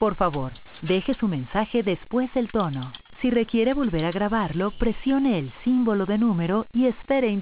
Por favor, deje su mensaje después del tono. Si requiere volver a grabarlo, presione el símbolo de número y espere